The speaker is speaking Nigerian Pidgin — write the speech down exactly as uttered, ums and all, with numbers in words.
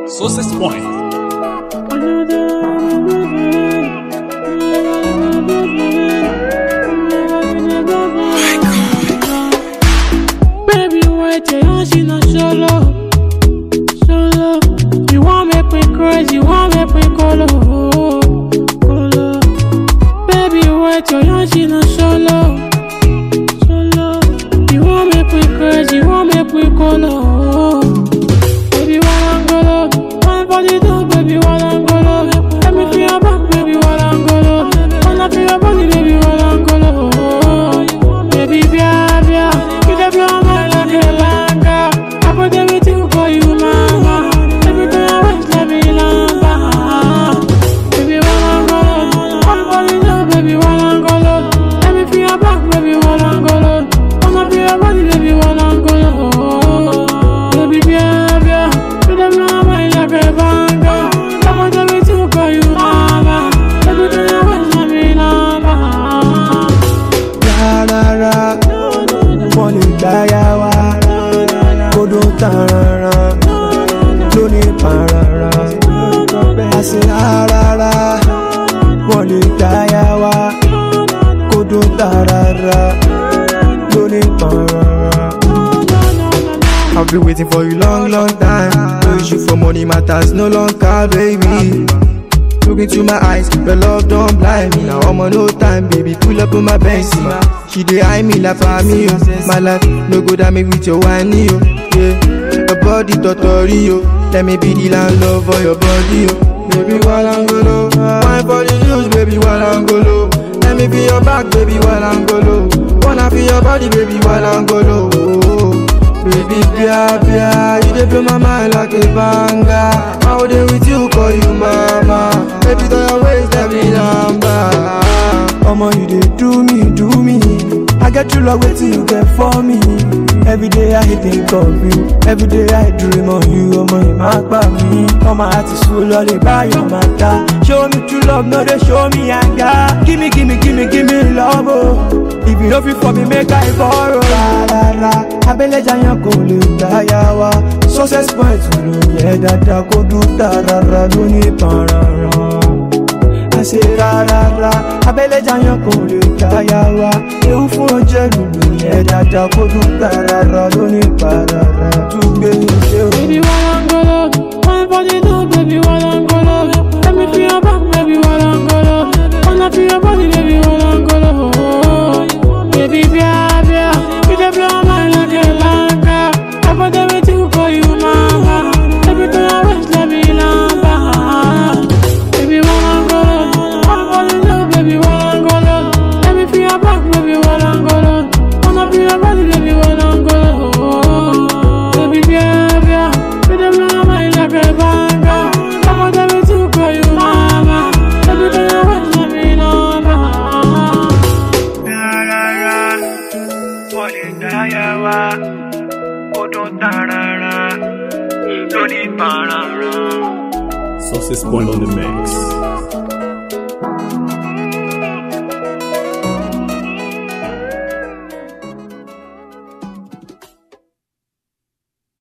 Success Point. Baby, wait till she not solo, solo. You want make me crazy, you want make me colo, colo. Baby, wait till she not solo, solo. You want make me crazy, you want make me colo. Baby, while I'm golo, one for the two, baby, while I'm golo. Let me feel your back, baby, while I'm golo. Wanna feel your body, baby, while I'm golo. Baby, bia, bia, you the blow my like a banga. I put everything for you, mama. Everything I wish, let me lamba. Baby, while I'm golo, one for the two, baby, while I'm golo. Let me feel your back, baby, while I'm golo. Wanna feel your body, baby, while I'm golo. Baby, bia, bia, you the blow my like a banga. I put everything for you, mama. Everything I wish, let me lamba. Rárá, wọ́n lè gbáyà wá, kó dó tààrà, lónìí pàràrà. Àṣẹ rárá, wọ́n lè gbáyà wá, kó dó tààrà, lónìí pàràrà. I've been waiting for you long, long time. No issue for money matters, no longer, baby. Look into my eyes, your love don't blind me. Now I'm on no time, baby, pull up on my Benzie. She dey eye me like family, yo. My life, no go down me with your wine, yo. Yeah, your body totori, yo. Let me be the landlord for your body, yo. Baby, while I'm golo, wine for the news, baby, while I'm golo. Let me be your back, baby, while I'm golo. Wanna feel your body, baby, while I'm golo. Baby, bia, bia, you dey blow my mind like a banger. How dey with you, call you mama. Baby, throw your waist, let me number. Omo, you dey do me, do me. I get you love waiting you get for me. Every day I think of you. Every day I dream of you. Omo, you mark by me. Omo, I to soul all by your matter. Show me true love, no they show me anger. Give me, give me, give me, give me love, oh. If you don't feel for me, make I borrow. La la la, abele jayan ko le gbaya wa. Success Point lo ye dada ko du tarara loni parara. I say ra ra ra, abele jayan ko le gbaya wa. Eu fun oje lulu ye dada ko du tarara loni parara. Tugbe je. Baby, while I'm golo, one for the two, baby, while I'm golo. Let me feel your back, baby, while I'm golo. Wanna feel your body, baby, while I'm golo. Baby, bia, bia, you the blow my like a banga. I put everything for you, mama. Everything I wish, let me lamba. Baby, while I'm golo, one for the two, baby, while I'm golo. Let me feel your back, baby, while I'm golo. Wanna feel your body, baby, while I'm golo. Baby, bia, bia, you the blow my like a banga. I put everything for you, mama. Everything I wish, let me lamba. Success Point on the mix.